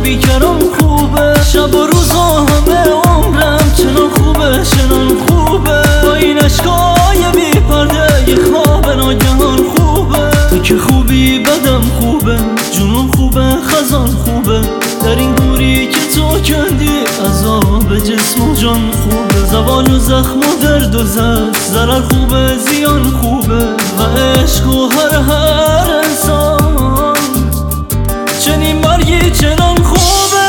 بیکران خوبه، شب و روزا همه عمرم چنان خوبه چنان خوبه. با این عشقای بی پرده یه خواب ناگهان خوبه. تو که خوبی بدم خوبه، جنون خوبه خزان خوبه. در این گوری که تو کندی عذاب جسم و جان خوبه. زبان و زخم و درد و زد، ضرر خوبه زیان خوبه. و عشق و هر انسان چنین مرگی چنان خوبه.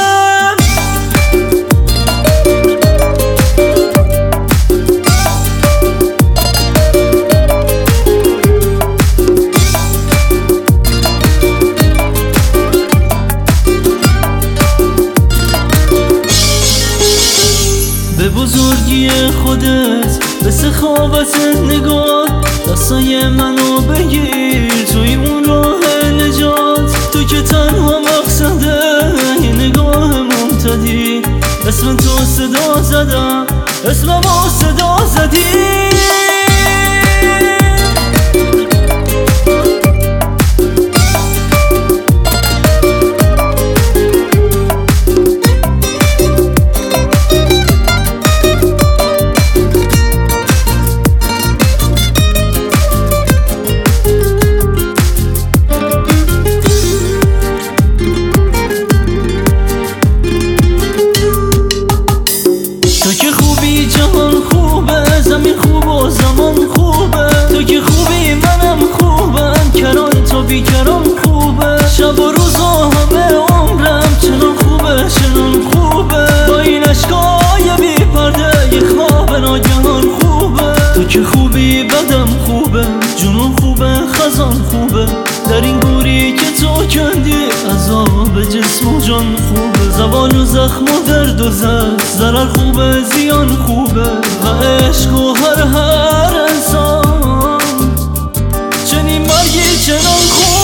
به بزرگی خودت، به سخاوت نگاه، دستای منو بگیر توی اون راه نجات. تو که تنها مقصده یه نگاه ممتدی، اسم تو صدا زدم اسممو صدا زدی. تو که خوبی جهان خوبه، زمین خوب و زمان خوبه. تو که خوبی منم خوبم، کران تو بیکران خوبه. شب و روزا همه عمرم چنان خوبه چنان خوبه. با این عشقای بی پرده یه خواب ناگهان خوبه. تو که خوبی بدم خوبه، جنون خوبه خزان خوبه. در این گوری که تو کندی عذاب جسم و جان خوبه. زبان و زخم و درد و زد، ضرر خوبه زیان خوبه. و عشق و هر انسان چنین مرگی چنان خوبه.